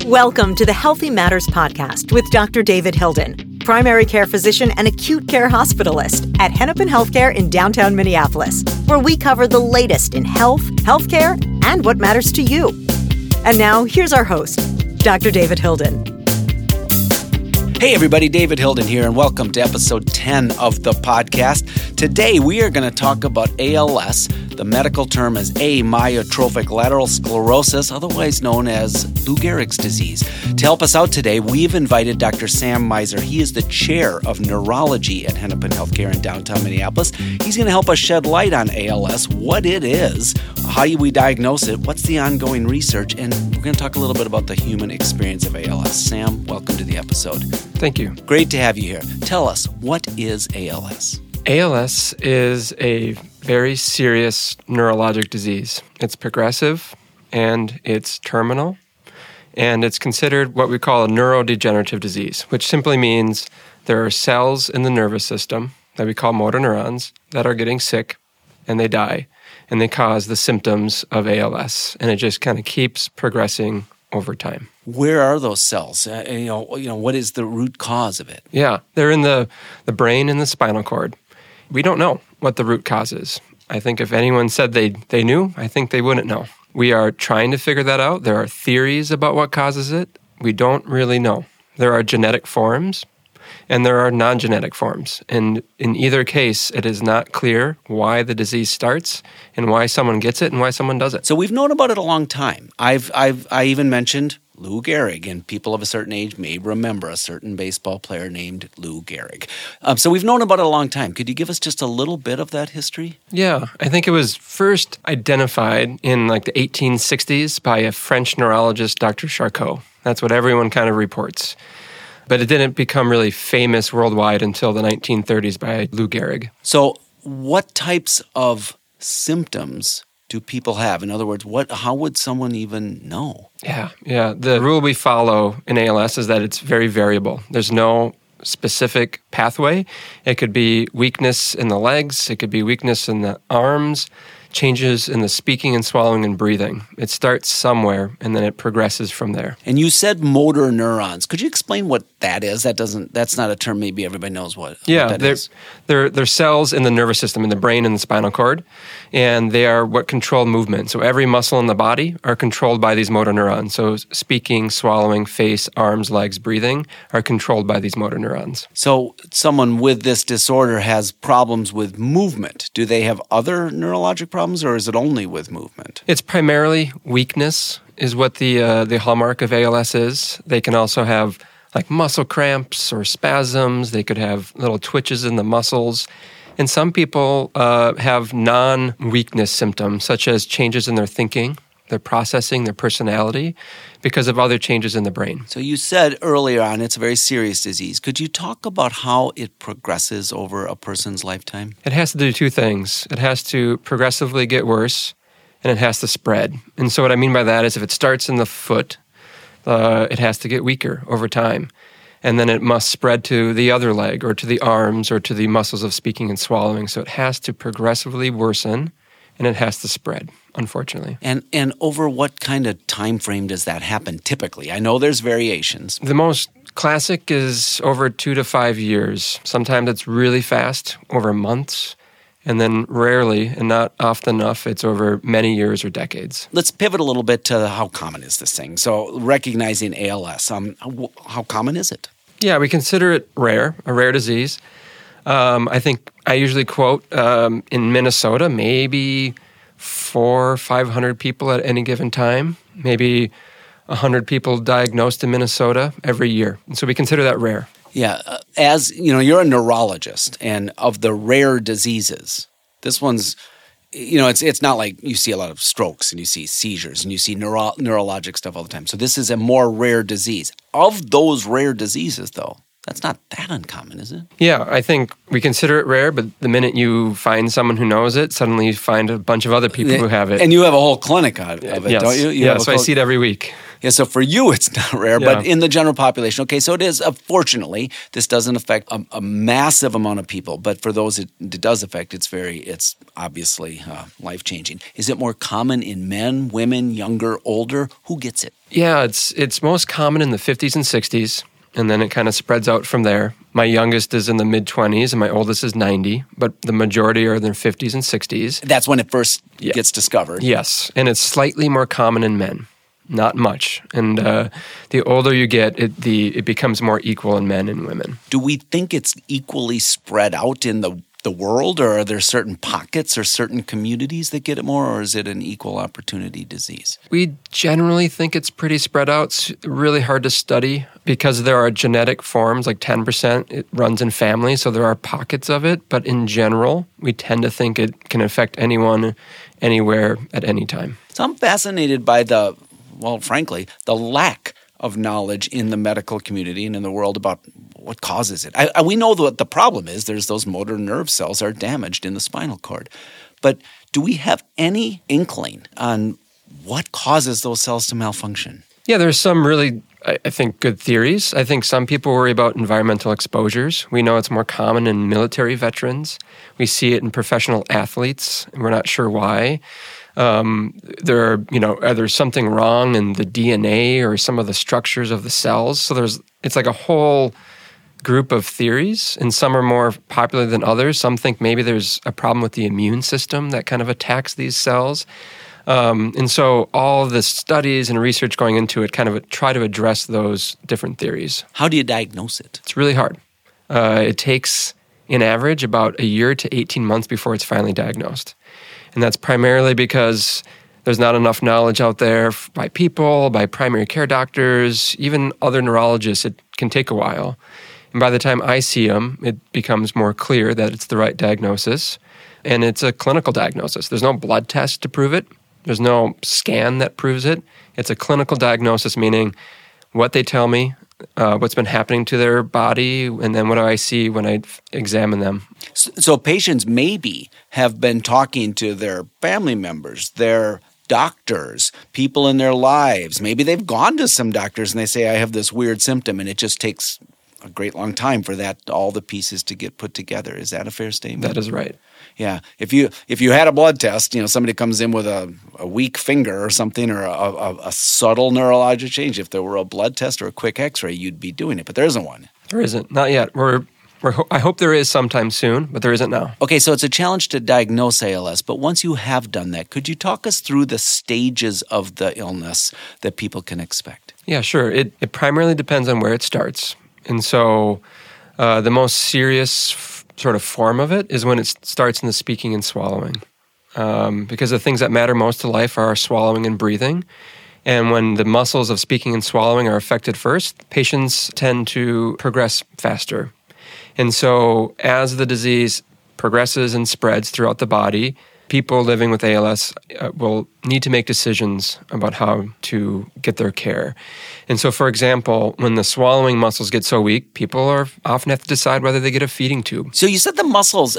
Welcome to the Healthy Matters Podcast with Dr. David Hilden, primary care physician and acute care hospitalist at Hennepin Healthcare in downtown Minneapolis, where we cover the latest in health, healthcare, and what matters to you. And now, here's our host, Dr. David Hilden. Hey everybody, David Hilden here, and welcome to episode 10 of the podcast. Today we are going to talk about ALS. The medical term is amyotrophic lateral sclerosis, otherwise known as Lou Gehrig's disease. To help us out today, we've invited Dr. Sam Meiser. He is the chair of neurology at Hennepin Healthcare in downtown Minneapolis. He's going to help us shed light on ALS, what it is, how do we diagnose it, what's the ongoing research, and we're going to talk a little bit about the human experience of ALS. Sam, welcome to the episode. Thank you. Great to have you here. Tell us, what is ALS? ALS is a very serious neurologic disease. It's progressive and it's terminal, and it's considered what we call a neurodegenerative disease, which simply means there are cells in the nervous system that we call motor neurons that are getting sick and they die, and they cause the symptoms of ALS, and it just kind of keeps progressing over time. Where are those cells? What is the root cause of it? Yeah, they're in the brain and the spinal cord. We don't know what the root cause is. I think if anyone said they knew, I think they wouldn't know. We are trying to figure that out. There are theories about what causes it. We don't really know. There are genetic forms and there are non-genetic forms. And in either case, it is not clear why the disease starts and why someone gets it and why someone doesn't. So we've known about it a long time. I even mentioned Lou Gehrig, and people of a certain age may remember a certain baseball player named Lou Gehrig. So we've known about it a long time. Could you give us just a little bit of that history? Yeah, I think it was first identified in like the 1860s by a French neurologist, Dr. Charcot. That's what everyone kind of reports. But it didn't become really famous worldwide until the 1930s by Lou Gehrig. So what types of symptoms do people have? In other words, how would someone even know? Yeah. The rule we follow in ALS is that it's very variable. There's no specific pathway. It could be weakness in the legs. It could be weakness in the arms, changes in the speaking and swallowing and breathing. It starts somewhere, and then it progresses from there. And you said motor neurons. Could you explain what that is? That's not a term maybe everybody knows what that is. They're cells in the nervous system, in the brain and the spinal cord, and they are what control movement. So every muscle in the body are controlled by these motor neurons. So speaking, swallowing, face, arms, legs, breathing are controlled by these motor neurons. So someone with this disorder has problems with movement. Do they have other neurologic problems, or is it only with movement? It's primarily weakness is what the hallmark of ALS is. They can also have like muscle cramps or spasms. They could have little twitches in the muscles. And some people have non-weakness symptoms, such as changes in their thinking, their processing, their personality, because of other changes in the brain. So you said earlier on it's a very serious disease. Could you talk about how it progresses over a person's lifetime? It has to do two things. It has to progressively get worse, and it has to spread. And so what I mean by that is if it starts in the foot, it has to get weaker over time. And then it must spread to the other leg or to the arms or to the muscles of speaking and swallowing. So it has to progressively worsen, and it has to spread, unfortunately. And over what kind of time frame does that happen typically? I know there's variations. The most classic is over 2 to 5 years. Sometimes it's really fast, over months. And then rarely, and not often enough, it's over many years or decades. Let's pivot a little bit to how common is this thing. So recognizing ALS, how common is it? Yeah, we consider it rare, a rare disease. I think I usually quote in Minnesota, maybe 400 or 500 people at any given time, maybe 100 people diagnosed in Minnesota every year. And so we consider that rare. Yeah, as you know, you're a neurologist, and of the rare diseases, this one's, it's not like you see a lot of strokes and you see seizures and you see neurologic stuff all the time. So this is a more rare disease. Of those rare diseases, though, that's not that uncommon, is it? Yeah, I think we consider it rare, but the minute you find someone who knows it, suddenly you find a bunch of other people who have it. And you have a whole clinic of it, yes. don't you? Yeah, so I see it every week. Yeah, so for you, it's not rare, Yeah. but in the general population, okay, so it is, fortunately, this doesn't affect a massive amount of people, but for those it does affect, it's obviously life-changing. Is it more common in men, women, younger, older? Who gets it? Yeah, it's most common in the 50s and 60s, and then it kind of spreads out from there. My youngest is in the mid-20s, and my oldest is 90, but the majority are in their 50s and 60s. That's when it first gets discovered. Yes, and it's slightly more common in men, not much. And the older you get, it becomes more equal in men and women. Do we think it's equally spread out in the world, or are there certain pockets or certain communities that get it more, or is it an equal opportunity disease? We generally think it's pretty spread out. It's really hard to study because there are genetic forms, like 10%, it runs in families, so there are pockets of it. But in general, we tend to think it can affect anyone, anywhere, at any time. So I'm fascinated by frankly, the lack of knowledge in the medical community and in the world about what causes it. We know what the problem is. There's those motor nerve cells are damaged in the spinal cord. But do we have any inkling on what causes those cells to malfunction? Yeah, there's some really, I think, good theories. I think some people worry about environmental exposures. We know it's more common in military veterans. We see it in professional athletes, and we're not sure why. There's something wrong in the DNA or some of the structures of the cells. So it's like a whole group of theories, and some are more popular than others. Some think maybe there's a problem with the immune system that kind of attacks these cells. And so all of the studies and research going into it kind of try to address those different theories. How do you diagnose it? It's really hard. It takes, in average, about a year to 18 months before it's finally diagnosed. And that's primarily because there's not enough knowledge out there by people, by primary care doctors, even other neurologists. It can take a while. And by the time I see them, it becomes more clear that it's the right diagnosis. And it's a clinical diagnosis. There's no blood test to prove it. There's no scan that proves it. It's a clinical diagnosis, meaning what they tell me, what's been happening to their body, and then what do I see when I examine them. So patients maybe have been talking to their family members, their doctors, people in their lives. Maybe they've gone to some doctors and they say, I have this weird symptom, and it just takes a great long time for all the pieces to get put together. Is that a fair statement? That is right. Yeah. If you had a blood test, somebody comes in with a weak finger or something, or a subtle neurologic change. If there were a blood test or a quick X-ray, you'd be doing it, but there isn't one. There isn't. Not yet. I hope there is sometime soon, but there isn't now. Okay, so it's a challenge to diagnose ALS, but once you have done that, could you talk us through the stages of the illness that people can expect? Yeah, sure. It primarily depends on where it starts. And so the most serious sort of form of it is when it starts in the speaking and swallowing. Because the things that matter most to life are swallowing and breathing. And when the muscles of speaking and swallowing are affected first, patients tend to progress faster. And so as the disease progresses and spreads throughout the body, people living with ALS will need to make decisions about how to get their care. And so, for example, when the swallowing muscles get so weak, people often have to decide whether they get a feeding tube. So you said the muscles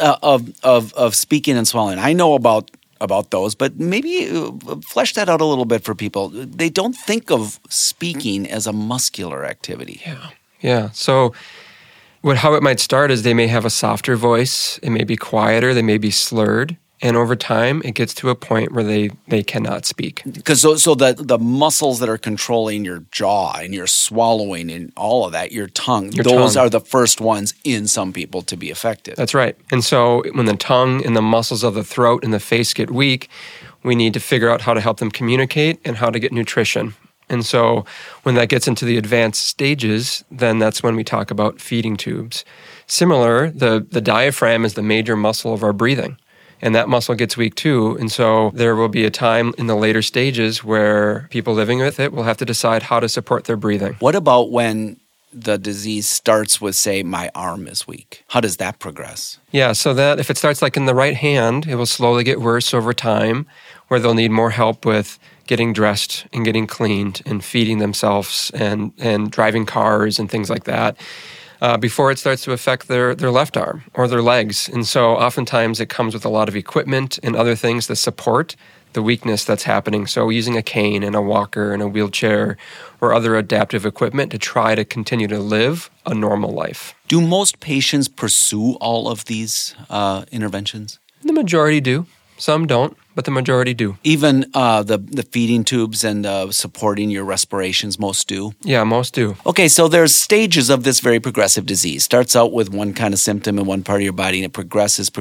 of speaking and swallowing. I know about those, but maybe flesh that out a little bit for people. They don't think of speaking as a muscular activity. Yeah. So how it might start is they may have a softer voice. It may be quieter. They may be slurred. And over time, it gets to a point where they cannot speak. Because so the muscles that are controlling your jaw and your swallowing and all of that, your tongue, those are the first ones in some people to be affected. That's right. And so when the tongue and the muscles of the throat and the face get weak, we need to figure out how to help them communicate and how to get nutrition. And so when that gets into the advanced stages, then that's when we talk about feeding tubes. Similar, the diaphragm is the major muscle of our breathing. And that muscle gets weak too. And so there will be a time in the later stages where people living with it will have to decide how to support their breathing. What about when the disease starts with, say, my arm is weak? How does that progress? Yeah, so that if it starts like in the right hand, it will slowly get worse over time, where they'll need more help with getting dressed and getting cleaned and feeding themselves and driving cars and things like that. Before it starts to affect their left arm or their legs. And so oftentimes it comes with a lot of equipment and other things to support the weakness that's happening. So using a cane and a walker and a wheelchair or other adaptive equipment to try to continue to live a normal life. Do most patients pursue all of these interventions? The majority do. Some don't, but the majority do. Even the feeding tubes and supporting your respirations, most do? Yeah, most do. Okay, so there's stages of this very progressive disease. Starts out with one kind of symptom in one part of your body, and it progressive.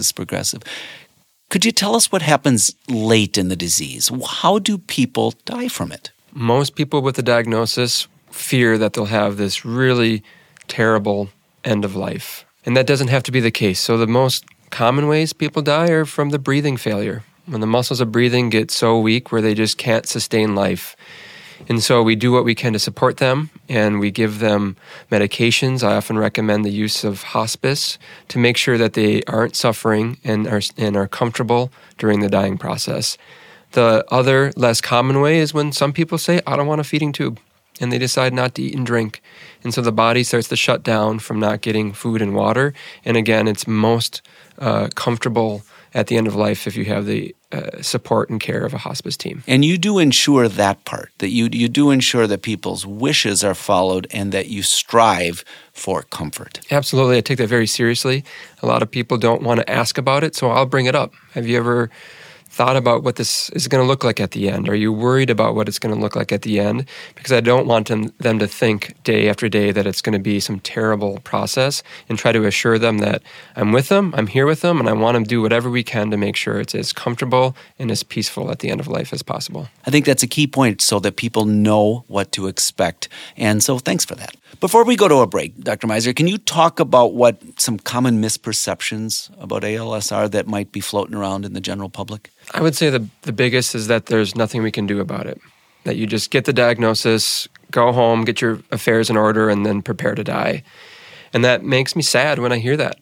Could you tell us what happens late in the disease? How do people die from it? Most people with the diagnosis fear that they'll have this really terrible end of life. And that doesn't have to be the case. So the most common ways people die are from the breathing failure, when the muscles of breathing get so weak where they just can't sustain life. And so we do what we can to support them, and we give them medications. I often recommend the use of hospice to make sure that they aren't suffering and are comfortable during the dying process. The other less common way is when some people say, I don't want a feeding tube, and they decide not to eat and drink. And so the body starts to shut down from not getting food and water. And again, it's most comfortable at the end of life if you have the support and care of a hospice team. And you do ensure that part, that you do ensure that people's wishes are followed and that you strive for comfort. Absolutely. I take that very seriously. A lot of people don't want to ask about it, so I'll bring it up. Have you ever thought about what this is going to look like at the end? Are you worried about what it's going to look like at the end? Because I don't want them to think day after day that it's going to be some terrible process, and try to assure them that I'm with them, I'm here with them, and I want to do whatever we can to make sure it's as comfortable and as peaceful at the end of life as possible. I think that's a key point so that people know what to expect. And so thanks for that. Before we go to a break, Dr. Miser, can you talk about what some common misperceptions about ALS are that might be floating around in the general public? I would say the biggest is that there's nothing we can do about it. That you just get the diagnosis, go home, get your affairs in order, and then prepare to die. And that makes me sad when I hear that.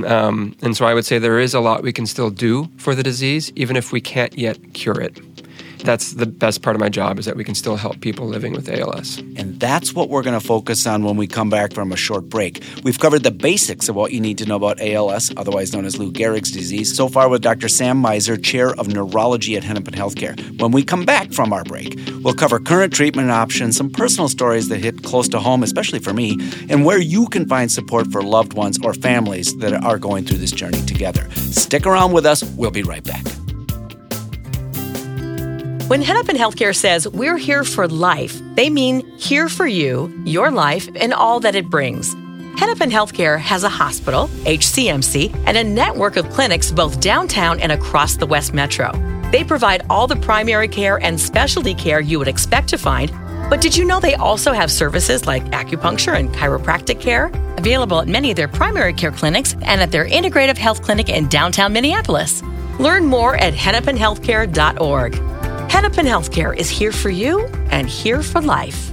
And so I would say there is a lot we can still do for the disease, even if we can't yet cure it. That's the best part of my job, is that we can still help people living with ALS. And that's what we're going to focus on when we come back from a short break. We've covered the basics of what you need to know about ALS, otherwise known as Lou Gehrig's disease, so far with Dr. Sam Miser, Chair of Neurology at Hennepin Healthcare. When we come back from our break, we'll cover current treatment options, some personal stories that hit close to home, especially for me, and where you can find support for loved ones or families that are going through this journey together. Stick around with us. We'll be right back. When Hennepin Healthcare says we're here for life, they mean here for you, your life, and all that it brings. Hennepin Healthcare has a hospital, HCMC, and a network of clinics both downtown and across the West Metro. They provide all the primary care and specialty care you would expect to find, but did you know they also have services like acupuncture and chiropractic care available at many of their primary care clinics and at their integrative health clinic in downtown Minneapolis? Learn more at hennepinhealthcare.org. Hennepin Healthcare is here for you and here for life.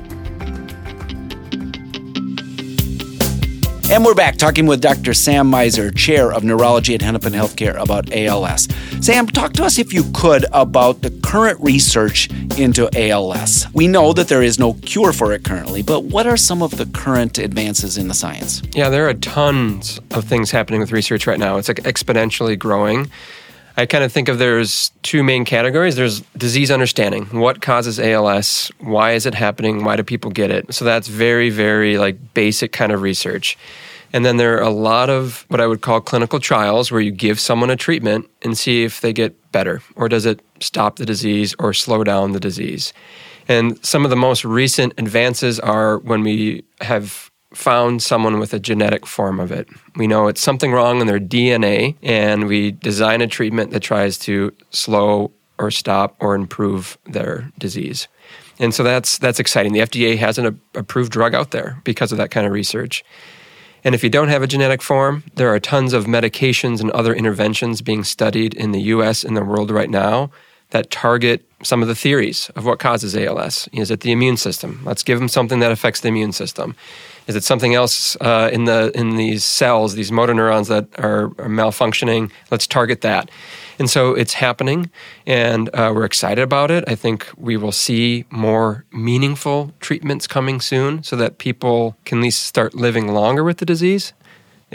And we're back talking with Dr. Sam Miser, Chair of Neurology at Hennepin Healthcare, about ALS. Sam, talk to us, if you could, about the current research into ALS. We know that there is no cure for it currently, but what are some of the current advances in the science? Yeah, there are tons of things happening with research right now. It's like exponentially growing. I kind of think of there's two main categories. There's disease understanding. What causes ALS? Why is it happening? Why do people get it? So that's very, very basic kind of research. And then there are a lot of what I would call clinical trials where you give someone a treatment and see if they get better, or does it stop the disease or slow down the disease. And some of the most recent advances are when we have found someone with a genetic form of it. We know it's something wrong in their DNA, and we design a treatment that tries to slow or stop or improve their disease. And so that's exciting. The FDA has an approved drug out there because of that kind of research. And if you don't have a genetic form, there are tons of medications and other interventions being studied in the U.S. and the world right now that target some of the theories of what causes ALS. Is it the immune system? Let's give them something that affects the immune system. Is it something else in these cells, these motor neurons that are malfunctioning? Let's target that. And so it's happening, and we're excited about it. I think we will see more meaningful treatments coming soon so that people can at least start living longer with the disease.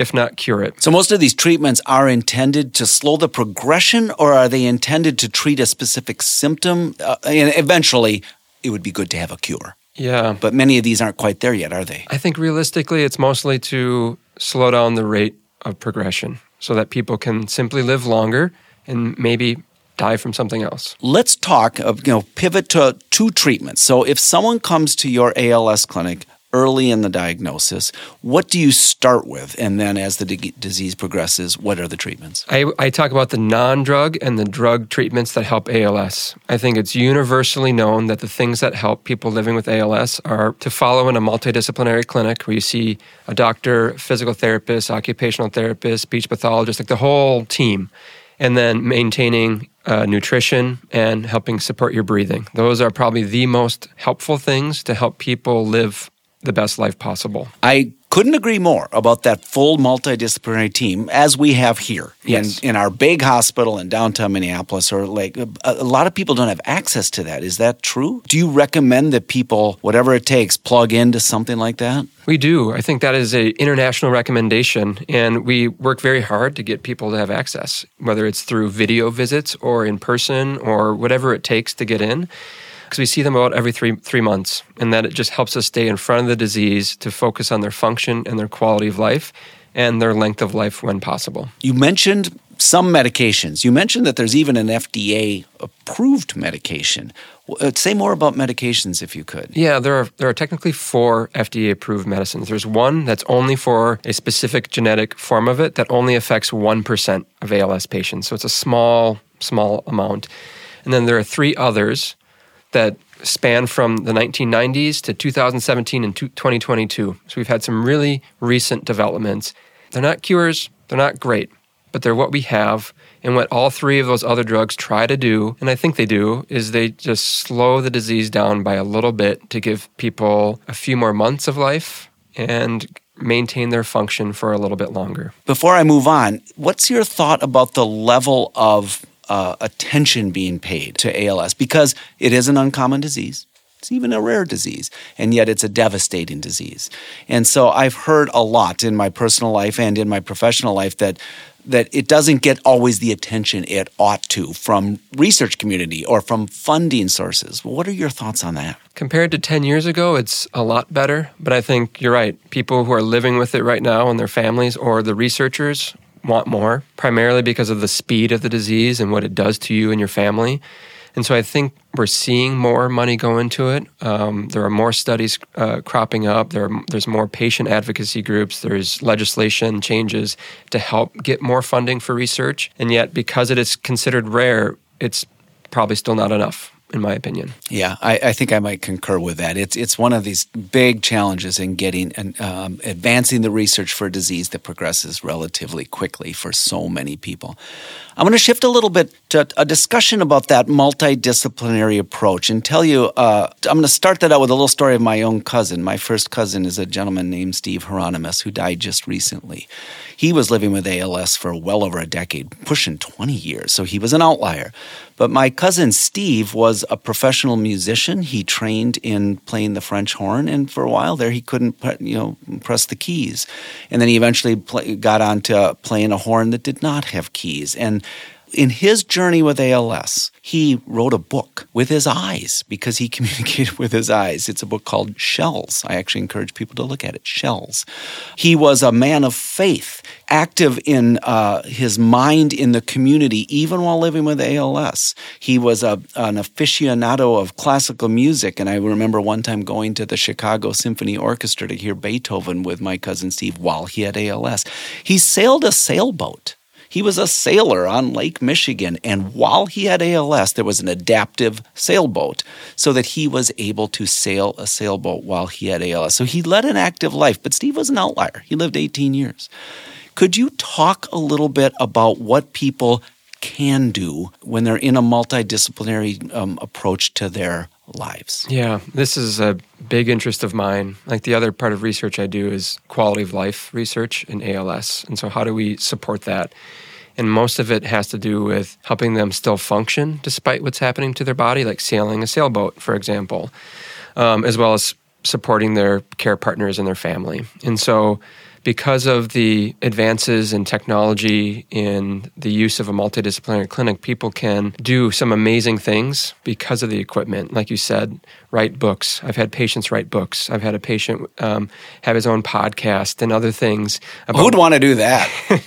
if not cure it. So most of these treatments are intended to slow the progression, or are they intended to treat a specific symptom? And eventually, it would be good to have a cure. Yeah. But many of these aren't quite there yet, are they? I think realistically, it's mostly to slow down the rate of progression so that people can simply live longer and maybe die from something else. Let's talk pivot to two treatments. So if someone comes to your ALS clinic early in the diagnosis, what do you start with? And then as the disease progresses, what are the treatments? I talk about the non-drug and the drug treatments that help ALS. I think it's universally known that the things that help people living with ALS are to follow in a multidisciplinary clinic where you see a doctor, physical therapist, occupational therapist, speech pathologist, like the whole team, and then maintaining nutrition and helping support your breathing. Those are probably the most helpful things to help people live the best life possible. I couldn't agree more about that full multidisciplinary team as we have here in our big hospital in downtown Minneapolis. Or like a lot of people don't have access to that. Is that true? Do you recommend that people, whatever it takes, plug into something like that? We do. I think that is an international recommendation, and we work very hard to get people to have access, whether it's through video visits or in person or whatever it takes to get in. Because we see them about every three months, and that it just helps us stay in front of the disease to focus on their function and their quality of life and their length of life when possible. You mentioned some medications. You mentioned that there's even an FDA-approved medication. Say more about medications if you could. Yeah, there are technically 4 FDA-approved medicines. There's one that's only for a specific genetic form of it that only affects 1% of ALS patients. So it's a small amount. And then there are 3 others that span from the 1990s to 2017 and 2022. So we've had some really recent developments. They're not cures, they're not great, but they're what we have. And what all 3 of those other drugs try to do, and I think they do, is they just slow the disease down by a little bit to give people a few more months of life and maintain their function for a little bit longer. Before I move on, what's your thought about the level of attention being paid to ALS? Because it is an uncommon disease. It's even a rare disease, and yet it's a devastating disease. And so I've heard a lot in my personal life and in my professional life that it doesn't get always the attention it ought to from research community or from funding sources. What are your thoughts on that? Compared to 10 years ago, it's a lot better, but I think you're right. People who are living with it right now and their families or the researchers want more, primarily because of the speed of the disease and what it does to you and your family. And so I think we're seeing more money go into it. There are more studies cropping up. There's more patient advocacy groups. There's legislation changes to help get more funding for research. And yet, because it is considered rare, it's probably still not enough, in my opinion. Yeah, I think I might concur with that. It's one of these big challenges in getting and advancing the research for a disease that progresses relatively quickly for so many people. I'm going to shift a little bit to a discussion about that multidisciplinary approach and tell you, I'm going to start that out with a little story of my own cousin. My first cousin is a gentleman named Steve Hieronymus who died just recently. He was living with ALS for well over a decade, pushing 20 years, so he was an outlier. But my cousin Steve was a professional musician. He trained in playing the French horn, and for a while there he couldn't press the keys. And then he eventually got on to playing a horn that did not have keys. And in his journey with ALS, he wrote a book with his eyes because he communicated with his eyes. It's a book called Shells. I actually encourage people to look at it, Shells. He was a man of faith, active in his mind in the community, even while living with ALS. He was an aficionado of classical music, and I remember one time going to the Chicago Symphony Orchestra to hear Beethoven with my cousin Steve while he had ALS. He sailed a sailboat. He was a sailor on Lake Michigan, and while he had ALS, there was an adaptive sailboat so that he was able to sail a sailboat while he had ALS. So he led an active life, but Steve was an outlier. He lived 18 years. Could you talk a little bit about what people can do when they're in a multidisciplinary approach to their lives? Yeah, this is a big interest of mine. Like the other part of research I do is quality of life research in ALS. And so how do we support that? And most of it has to do with helping them still function despite what's happening to their body, like sailing a sailboat, for example, as well as supporting their care partners and their family. And so because of the advances in technology, in the use of a multidisciplinary clinic, people can do some amazing things because of the equipment. Like you said, write books. I've had patients write books. I've had a patient have his own podcast and other things. Who'd want to do that?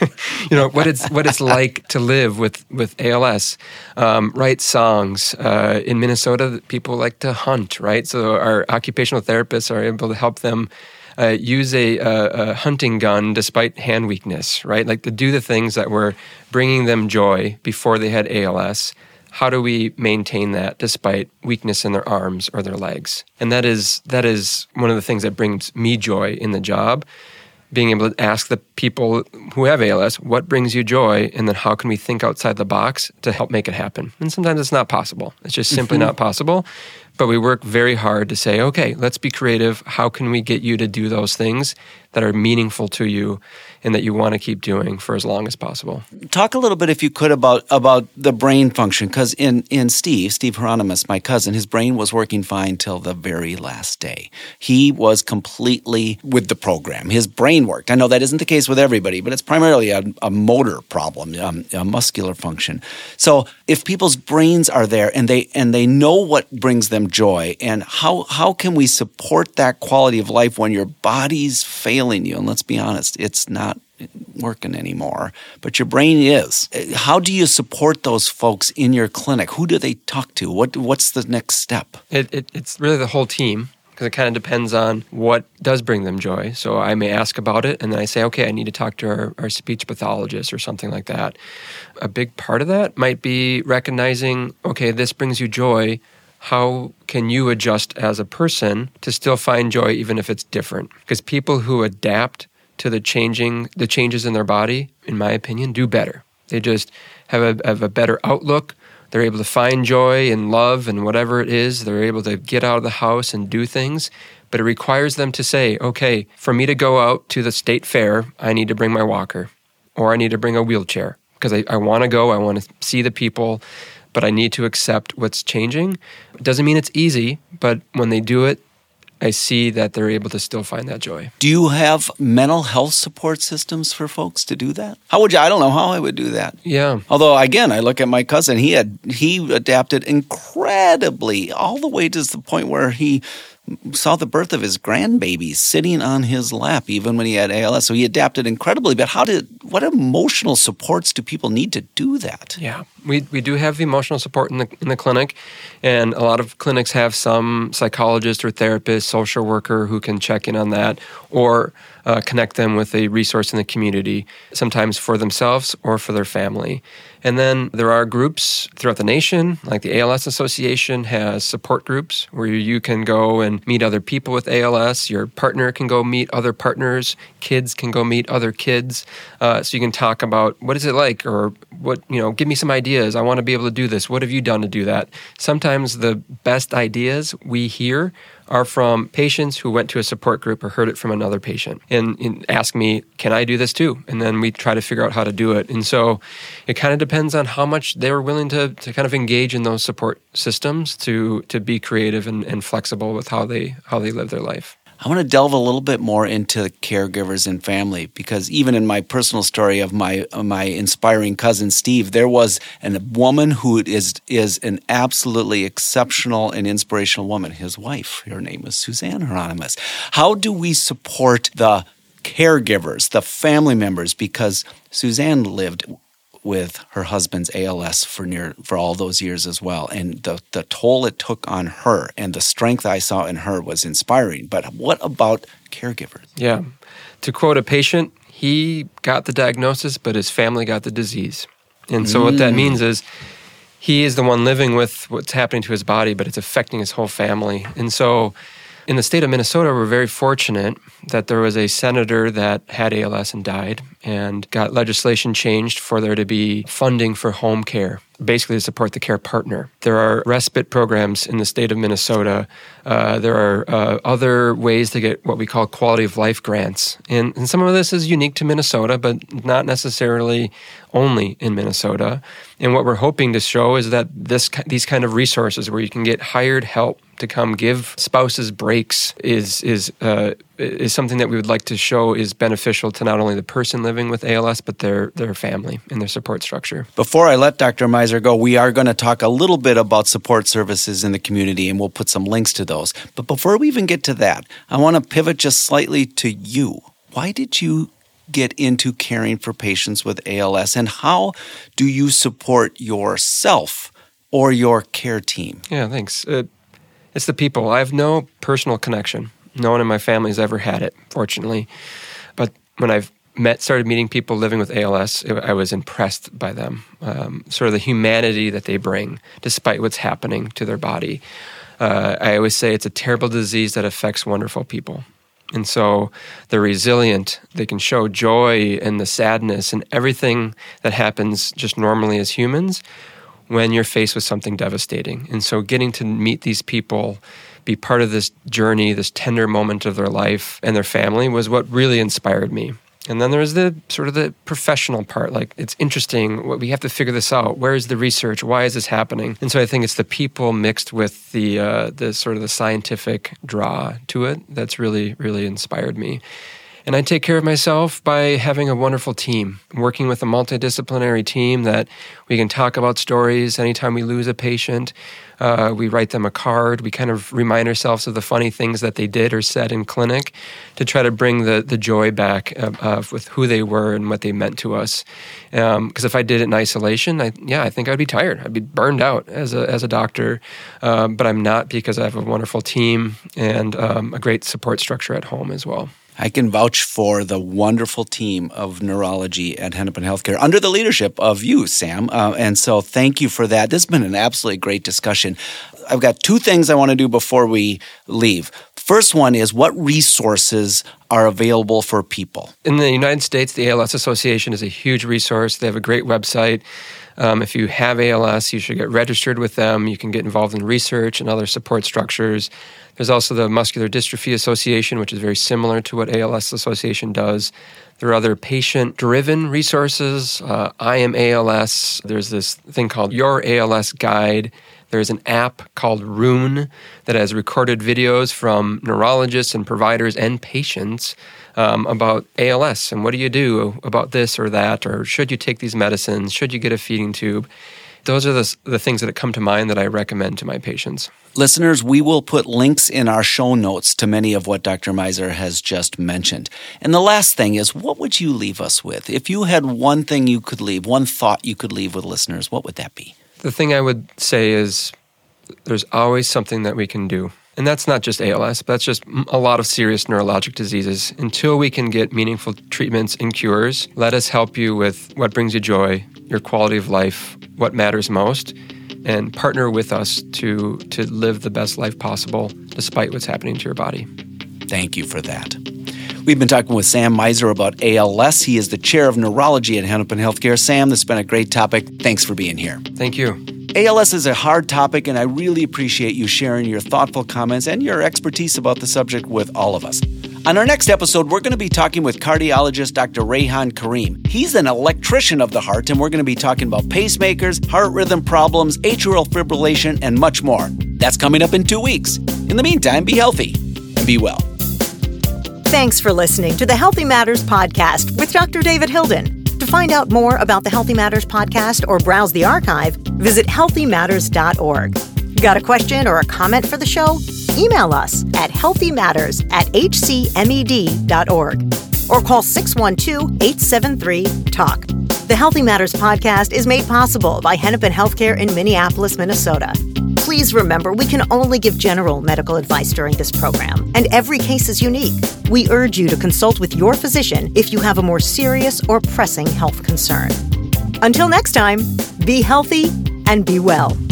What it's like to live with ALS. Write songs. In Minnesota, people like to hunt, right? So our occupational therapists are able to help them use a hunting gun despite hand weakness, right? Like to do the things that were bringing them joy before they had ALS. How do we maintain that despite weakness in their arms or their legs? And that is one of the things that brings me joy in the job, being able to ask the people who have ALS, what brings you joy? And then how can we think outside the box to help make it happen? And sometimes it's not possible. It's just simply not possible. But we work very hard to say, okay, let's be creative. How can we get you to do those things that are meaningful to you and that you want to keep doing for as long as possible? Talk a little bit, if you could, about the brain function. Because in Steve Hieronymus, my cousin, his brain was working fine till the very last day. He was completely with the program. His brain worked. I know that isn't the case with everybody, but it's primarily a motor problem, a muscular function. So if people's brains are there and they know what brings them joy, and how can we support that quality of life when your body's failing you? And let's be honest, it's not working anymore, but your brain is. How do you support those folks in your clinic? Who do they talk to? What's the next step? It's really the whole team, because it kind of depends on what does bring them joy. So I may ask about it, and then I say, okay, I need to talk to our speech pathologist or something like that. A big part of that might be recognizing, okay, this brings you joy. How can you adjust as a person to still find joy even if it's different? Because people who adapt to the changes in their body, in my opinion, do better. They just have a better outlook. They're able to find joy and love and whatever it is. They're able to get out of the house and do things. But it requires them to say, okay, for me to go out to the state fair, I need to bring my walker or I need to bring a wheelchair because I want to go, I want to see the people, but I need to accept what's changing. It doesn't mean it's easy, but when they do it, I see that they're able to still find that joy. Do you have mental health support systems for folks to do that? I don't know how I would do that. Yeah. Although, again, I look at my cousin. He adapted incredibly, all the way to the point where he saw the birth of his grandbaby sitting on his lap, even when he had ALS. So he adapted incredibly. But what emotional supports do people need to do that? Yeah, we do have emotional support in the clinic, and a lot of clinics have some psychologist or therapist, social worker who can check in on that or connect them with a resource in the community, sometimes for themselves or for their family. And then there are groups throughout the nation, like the ALS Association has support groups where you can go and meet other people with ALS. Your partner can go meet other partners. Kids can go meet other kids. So you can talk about what is it like, or give me some ideas. I want to be able to do this. What have you done to do that? Sometimes the best ideas we hear are from patients who went to a support group or heard it from another patient and ask me, can I do this too? And then we try to figure out how to do it. And so it kind of depends on how much they're willing to kind of engage in those support systems to be creative and flexible with how they live their life. I want to delve a little bit more into caregivers and family, because even in my personal story of my inspiring cousin Steve, there was a woman who is an absolutely exceptional and inspirational woman. His wife, her name was Suzanne Hieronymus. How do we support the caregivers, the family members? Because Suzanne lived with her husband's ALS for all those years as well. And the toll it took on her and the strength I saw in her was inspiring. But what about caregivers? Yeah. To quote a patient, he got the diagnosis, but his family got the disease. And so what that means is he is the one living with what's happening to his body, but it's affecting his whole family. And so in the state of Minnesota, we're very fortunate that there was a senator that had ALS and died and got legislation changed for there to be funding for home care, basically to support the care partner. There are respite programs in the state of Minnesota. There are other ways to get what we call quality of life grants. And some of this is unique to Minnesota, but not necessarily only in Minnesota. And what we're hoping to show is that these kind of resources where you can get hired help to come give spouses breaks is something that we would like to show is beneficial to not only the person living with ALS, but their family and their support structure. Before I let Dr. Meiser go, we are going to talk a little bit about support services in the community, and we'll put some links to those. But before we even get to that, I want to pivot just slightly to you. Why did you get into caring for patients with ALS, and how do you support yourself or your care team? Yeah, thanks. It's the people. I have no personal connection. No one in my family has ever had it, fortunately. But when I've started meeting people living with ALS, I was impressed by them, sort of the humanity that they bring despite what's happening to their body. I always say it's a terrible disease that affects wonderful people. And so they're resilient. They can show joy and the sadness and everything that happens just normally as humans when you're faced with something devastating. And so getting to meet these people, be part of this journey, this tender moment of their life and their family was what really inspired me. And then there's the sort of the professional part. Like, it's interesting. We have to figure this out. Where is the research? Why is this happening? And so I think it's the people mixed with the sort of the scientific draw to it that's really, really inspired me. And I take care of myself by having a wonderful team, working with a multidisciplinary team that we can talk about stories anytime we lose a patient. We write them a card. We kind of remind ourselves of the funny things that they did or said in clinic to try to bring the joy back with who they were and what they meant to us. Because if I did it in isolation, I think I'd be tired. I'd be burned out as a doctor. But I'm not, because I have a wonderful team and a great support structure at home as well. I can vouch for the wonderful team of neurology at Hennepin Healthcare under the leadership of you, Sam. And so thank you for that. This has been an absolutely great discussion. I've got two things I want to do before we leave. First one is, what resources are available for people? In the United States, the ALS Association is a huge resource. They have a great website. If you have ALS, you should get registered with them. You can get involved in research and other support structures. There's also the Muscular Dystrophy Association, which is very similar to what ALS Association does. There are other patient-driven resources. I Am ALS. There's this thing called Your ALS Guide. There's an app called Rune that has recorded videos from neurologists and providers and patients about ALS and what do you do about this or that, or should you take these medicines, should you get a feeding tube. Those are the things that come to mind that I recommend to my patients. Listeners, we will put links in our show notes to many of what Dr. Meiser has just mentioned. And the last thing is, what would you leave us with? If you had one thing you could leave, one thought you could leave with listeners, what would that be? The thing I would say is there's always something that we can do. And that's not just ALS, but that's just a lot of serious neurologic diseases. Until we can get meaningful treatments and cures, let us help you with what brings you joy, your quality of life, what matters most, and partner with us to live the best life possible despite what's happening to your body. Thank you for that. We've been talking with Sam Meiser about ALS. He is the chair of neurology at Hennepin Healthcare. Sam, this has been a great topic. Thanks for being here. Thank you. ALS is a hard topic, and I really appreciate you sharing your thoughtful comments and your expertise about the subject with all of us. On our next episode, we're going to be talking with cardiologist Dr. Rayhan Karim. He's an electrician of the heart, and we're going to be talking about pacemakers, heart rhythm problems, atrial fibrillation, and much more. That's coming up in 2 weeks. In the meantime, be healthy and be well. Thanks for listening to the Healthy Matters Podcast with Dr. David Hilden. To find out more about the Healthy Matters Podcast or browse the archive, visit healthymatters.org. Got a question or a comment for the show? Email us at healthymatters@hcmed.org or call 612-873-TALK. The Healthy Matters Podcast is made possible by Hennepin Healthcare in Minneapolis, Minnesota. Please remember, we can only give general medical advice during this program, and every case is unique. We urge you to consult with your physician if you have a more serious or pressing health concern. Until next time, be healthy and be well.